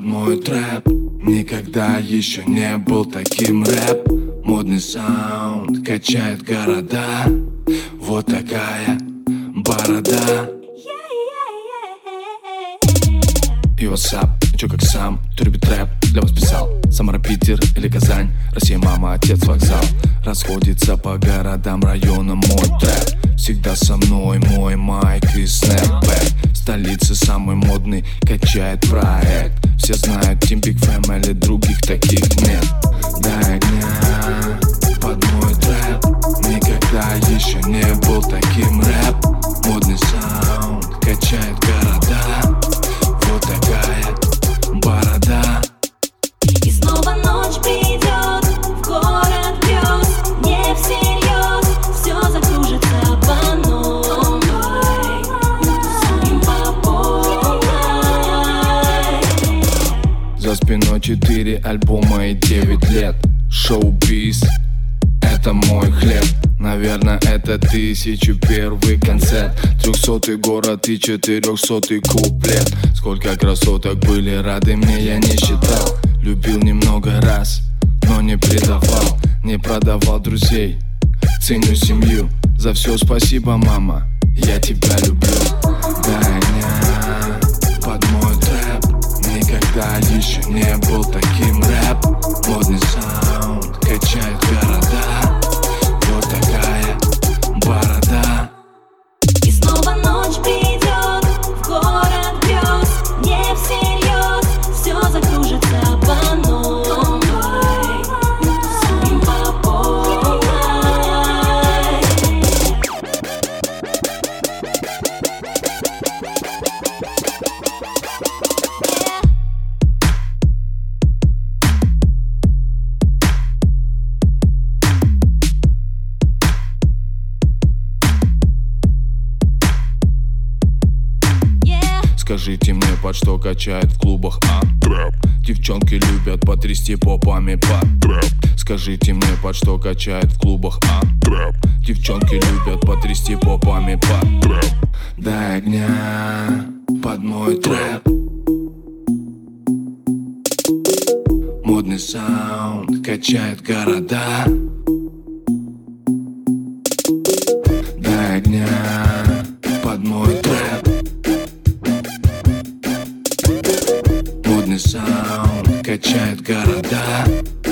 мой трэп. Никогда еще не был таким рэп. Модный саунд качает города. Вот такая борода. И ватсап, чё как сам, кто любит рэп, для вас писал. Самара, Питер или Казань, Россия, мама, отец, вокзал. Расходится по городам, районам мой трэп. Всегда со мной мой майк и снэпбэк. В столице самый модный качает проект. Все знают Team Big Family, других таких нет. Дай огня под мой трэп. Никогда еще не был таким рэп. Модный саунд качает города. Вот такая борода. И снова ночь придет, в город грез. Не всерьез, все закружится по новой. Тусуем по полной. За спиной 4 альбома и 9 лет. Шоу-биз — это мой хлеб. Наверное, это 1001-й концерт. 300-й город и 400-й куплет. Сколько красоток были рады мне, я не считал. Любил немного раз, но не предавал. Не продавал друзей, ценю семью. За все спасибо, мама, я тебя люблю. Дай огня под мой трэп. Никогда еще не был таким рэп. Модный саунд качает города. Вот такая борода. И снова ночь придет, в город грез. Не всерьез, все закружится по новой. Тусуем по полной. Скажите мне, под что качает в клубах, а? Трэп. Девчонки любят потрясти попами под трэп. Скажите мне, под что качает в клубах, а? Трэп. Девчонки любят потрясти попами под трэп. Дай огня под мой трэп. Модный саунд качает города. Дай огня под мой трэп. Модный саунд качает города.